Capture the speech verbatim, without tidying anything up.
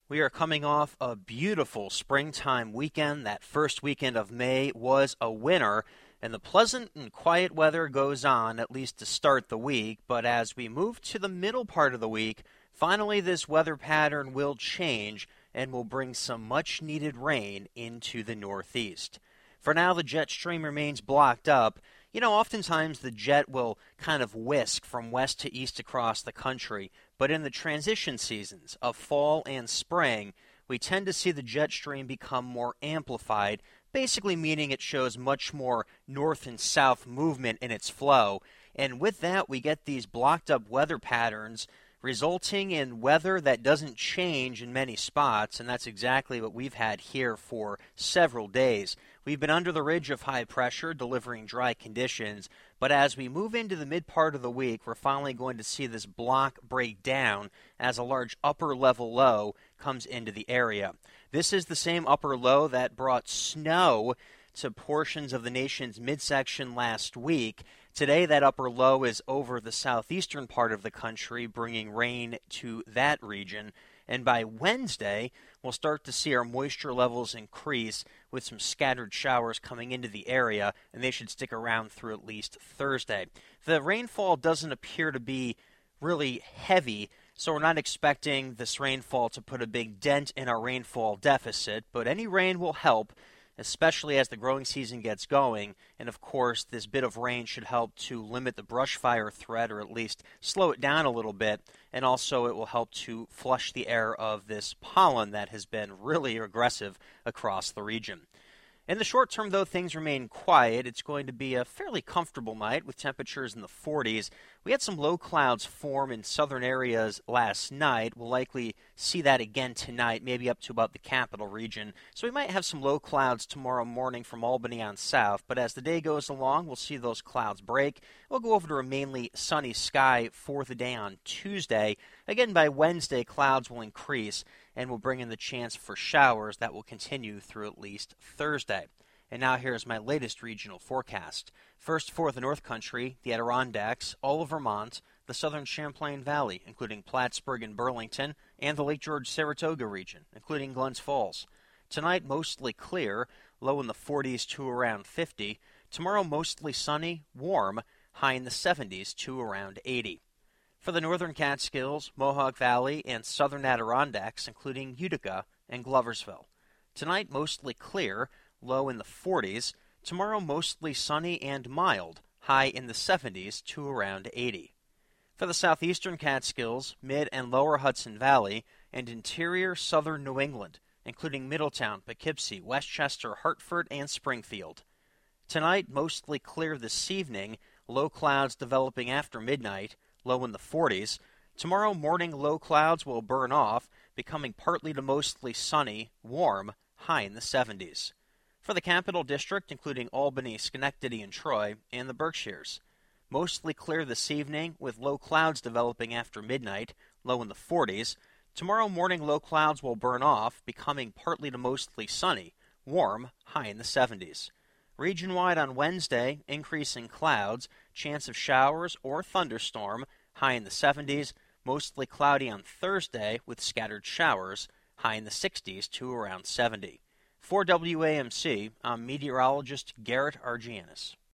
We are coming off a beautiful springtime weekend. That first weekend of May was a winner, and the pleasant and quiet weather goes on, at least to start the week. But as we move to the middle part of the week, finally this weather pattern will change and will bring some much-needed rain into the Northeast. For now, the jet stream remains blocked up. You know, oftentimes the jet will kind of whisk from west to east across the country, but in the transition seasons of fall and spring, we tend to see the jet stream become more amplified, basically meaning it shows much more north and south movement in its flow. And with that, we get these blocked up weather patterns, resulting in weather that doesn't change in many spots, and that's exactly what we've had here for several days. We've been under the ridge of high pressure, delivering dry conditions, but as we move into the mid part of the week, we're finally going to see this block break down as a large upper level low comes into the area. This is the same upper low that brought snow to portions of the nation's midsection last week. Today, that upper low is over the southeastern part of the country, bringing rain to that region. And by Wednesday, we'll start to see our moisture levels increase with some scattered showers coming into the area, and they should stick around through at least Thursday. The rainfall doesn't appear to be really heavy, so we're not expecting this rainfall to put a big dent in our rainfall deficit, but any rain will help, especially as the growing season gets going. And of course, this bit of rain should help to limit the brush fire threat, or at least slow it down a little bit. And also it will help to flush the air of this pollen that has been really aggressive across the region. In the short term, though, things remain quiet. It's going to be a fairly comfortable night with temperatures in the forties. We had some low clouds form in southern areas last night. We'll likely see that again tonight, maybe up to about the capital region. So we might have some low clouds tomorrow morning from Albany on south. But as the day goes along, we'll see those clouds break. We'll go over to a mainly sunny sky for the day on Tuesday. Again, by Wednesday, clouds will increase and will bring in the chance for showers that will continue through at least Thursday. And now here's my latest regional forecast. First for the North Country, the Adirondacks, all of Vermont, the southern Champlain Valley, including Plattsburgh and Burlington, and the Lake George-Saratoga region, including Glens Falls. Tonight, mostly clear, low in the forties to around fifty. Tomorrow, mostly sunny, warm, high in the seventies to around eighty. For the northern Catskills, Mohawk Valley, and southern Adirondacks, including Utica and Gloversville. Tonight, mostly clear, low in the forties. Tomorrow, mostly sunny and mild, high in the seventies to around eighty. For the southeastern Catskills, mid and lower Hudson Valley, and interior southern New England, including Middletown, Poughkeepsie, Westchester, Hartford, and Springfield. Tonight, mostly clear this evening, low clouds developing after midnight, low in the forties. Tomorrow morning, low clouds will burn off, becoming partly to mostly sunny, warm, high in the seventies. For the Capital District, including Albany, Schenectady, and Troy, and the Berkshires. Mostly clear this evening, with low clouds developing after midnight, low in the forties. Tomorrow morning, low clouds will burn off, becoming partly to mostly sunny, warm, high in the seventies. Region-wide on Wednesday, increasing clouds, chance of showers or thunderstorm, high in the seventies, mostly cloudy on Thursday with scattered showers, high in the sixties to around seventy. For W A M C, I'm meteorologist Garrett Argianis.